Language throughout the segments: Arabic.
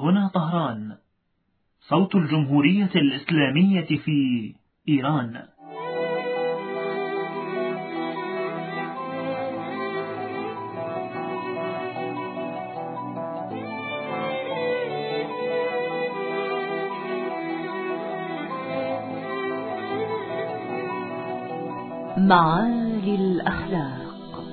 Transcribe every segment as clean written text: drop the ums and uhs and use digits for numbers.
هنا طهران، صوت الجمهورية الإسلامية في إيران. معالي الأخلاق.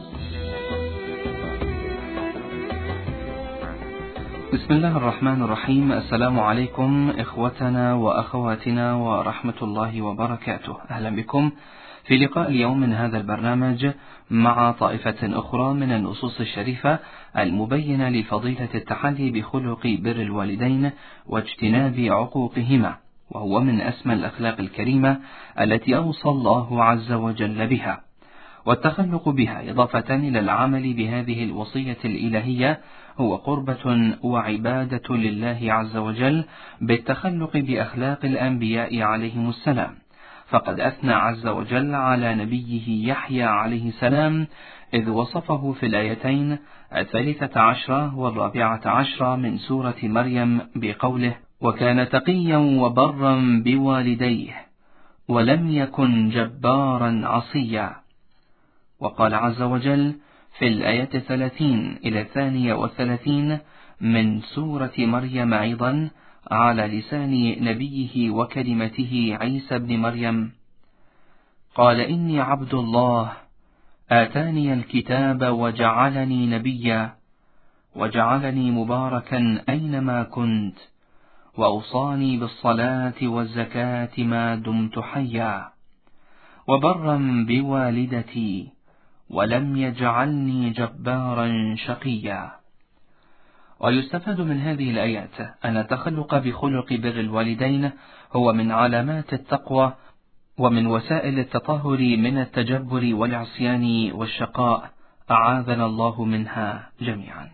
بسم الله الرحمن الرحيم. السلام عليكم إخوتنا وأخواتنا ورحمة الله وبركاته. أهلا بكم في لقاء اليوم من هذا البرنامج مع طائفة أخرى من النصوص الشريفة المبينة لفضيلة التحلي بخلق بر الوالدين واجتناب عقوقهما، وهو من أسمى الأخلاق الكريمة التي أوصى الله عز وجل بها، والتخلق بها إضافة إلى العمل بهذه الوصية الإلهية هو قربة وعبادة لله عز وجل بالتخلق بأخلاق الأنبياء عليهم السلام، فقد أثنى عز وجل على نبيه يحيى عليه السلام إذ وصفه في الآيتين 13 و14 من سورة مريم بقوله: وكان تقيا وبرا بوالديه ولم يكن جبارا عصيا. وقال عز وجل في الآية 30 إلى 32 من سورة مريم أيضا على لسان نبيه وكلمته عيسى بن مريم: قال إني عبد الله آتاني الكتاب وجعلني نبيا وجعلني مباركا أينما كنت وأوصاني بالصلاة والزكاة ما دمت حيا وبرا بوالدتي ولم يجعلني جبارا شقيا. ويستفاد من هذه الآيات أن التخلق بخلق بر الوالدين هو من علامات التقوى ومن وسائل التطهر من التجبر والعصيان والشقاء، أعاذنا الله منها جميعا.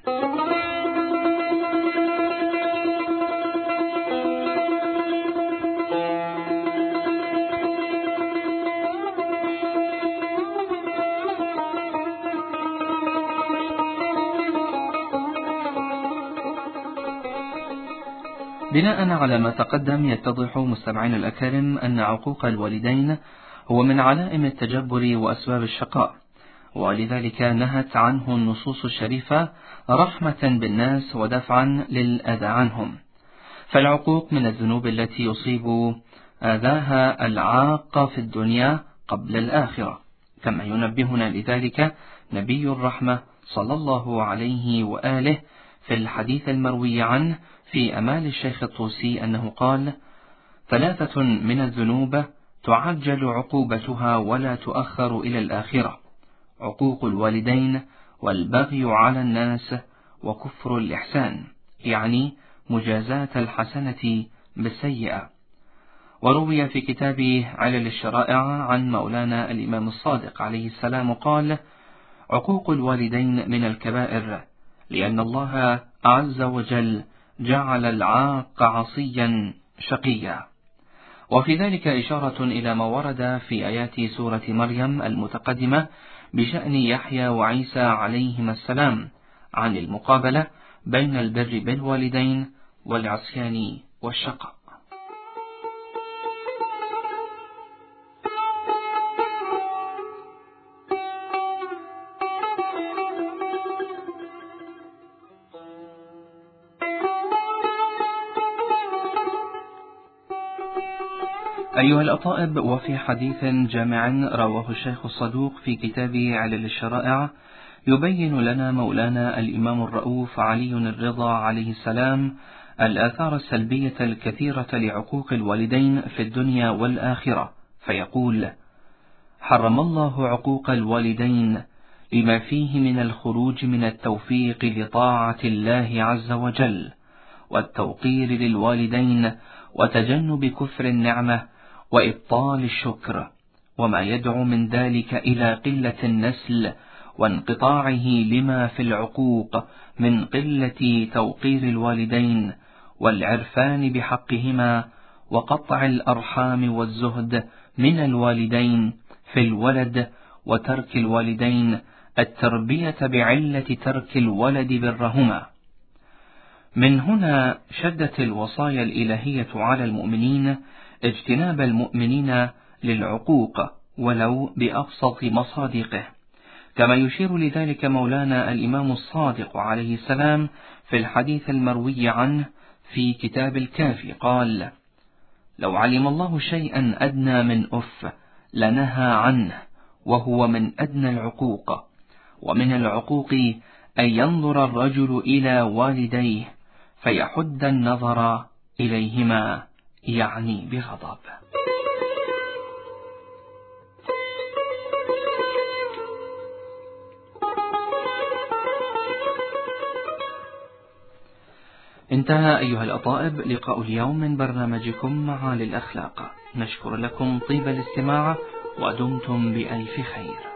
بناء على ما تقدم يتضح مستمعين الأكارم أن عقوق الوالدين هو من علائم التجبر وأسباب الشقاء، ولذلك نهت عنه النصوص الشريفة رحمة بالناس ودفعا للأذى عنهم. فالعقوق من الذنوب التي يصيب آذاها العاق في الدنيا قبل الآخرة، كما ينبهنا لذلك نبي الرحمة صلى الله عليه وآله في الحديث المروي عنه في أمال الشيخ الطوسي أنه قال: 3 من الذنوب تعجل عقوبتها ولا تؤخر إلى الآخرة: عقوق الوالدين والبغي على الناس وكفر الإحسان، يعني مجازاة الحسنة بالسيئة. وروي في كتاب علل الشرائع عن مولانا الإمام الصادق عليه السلام قال: عقوق الوالدين من الكبائر، لأن الله عز وجل جعل العاق عصيا شقيا. وفي ذلك إشارة إلى ما ورد في آيات سورة مريم المتقدمة بشأن يحيى وعيسى عليهما السلام عن المقابلة بين البر بالوالدين والعصيان والشقاء. أيها الأطائب، وفي حديث جامع رواه الشيخ الصدوق في كتابه علل الشرائع يبين لنا مولانا الإمام الرؤوف علي الرضا عليه السلام الآثار السلبية الكثيرة لعقوق الوالدين في الدنيا والآخرة، فيقول: حرم الله عقوق الوالدين لما فيه من الخروج من التوفيق لطاعة الله عز وجل والتوقير للوالدين وتجنب كفر النعمة وإبطال الشكر، وما يدعو من ذلك إلى قلة النسل وانقطاعه لما في العقوق من قلة توقير الوالدين والعرفان بحقهما وقطع الأرحام والزهد من الوالدين في الولد وترك الوالدين التربية بعلة ترك الولد برهما. من هنا شدت الوصايا الإلهية على المؤمنين اجتناب المؤمنين للعقوق ولو بأبسط مصادقه، كما يشير لذلك مولانا الإمام الصادق عليه السلام في الحديث المروي عنه في كتاب الكافي قال: لو علم الله شيئا أدنى من أف لنهى عنه، وهو من أدنى العقوق. ومن العقوق أن ينظر الرجل إلى والديه فيحد النظر إليهما، يعني بغضب. انتهى أيها الأطائب لقاء اليوم من برنامجكم معالي الأخلاق. نشكر لكم طيب الاستماع ودمتم بألف خير.